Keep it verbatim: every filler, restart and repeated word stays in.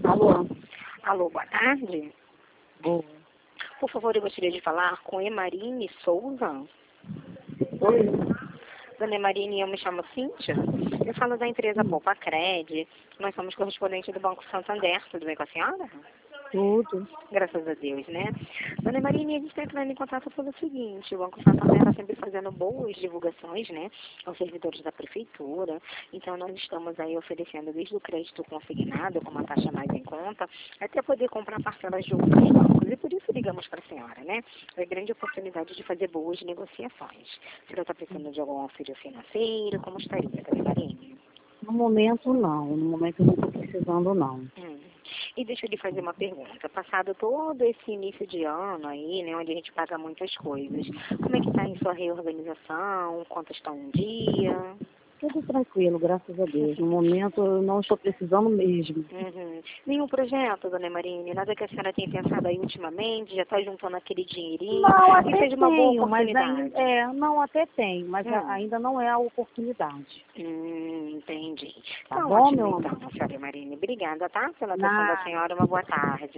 Alô? Alô, boa tarde. Boa. Por favor, eu gostaria de falar com Emarine Souza. Oi? Dona Emarine, eu me chamo Cíntia. Eu falo da empresa Poupa Cred. Nós somos correspondentes do Banco Santander. Tudo bem com a senhora? Tudo. Graças a Deus, né? Dona Marinha, a gente está entrando em contato pelo seguinte: o Banco Santander está sempre fazendo boas divulgações, né, aos servidores da prefeitura. Então, nós estamos aí oferecendo desde o crédito consignado, com uma taxa mais em conta, até poder comprar parcelas de outros bancos. E por isso ligamos para a senhora, né? É grande oportunidade de fazer boas negociações. A senhora está precisando de algum auxílio financeiro? Como estaria, Dona Marinha? No momento, não. No momento, eu não estou precisando, não. Hum. E deixa eu lhe fazer uma pergunta. Passado todo esse início de ano aí, né, onde a gente paga muitas coisas, como é que está em sua reorganização? Contas estão em dia? Tudo tranquilo, graças a Deus. No momento, eu não estou precisando mesmo. Uhum. Nenhum projeto, Dona Marine? Nada que a senhora tenha pensado aí ultimamente? Já está juntando aquele dinheirinho? Não, E até seja uma boa tenho, mas oportunidade. ainda, é, não, até tenho, mas Hum. a- ainda não é a oportunidade. Hum, entendi. Tá Tá bom, ótimo, meu então, amor? senhora Marine. Obrigada, tá? Pela atenção da Nada. senhora. Uma boa tarde.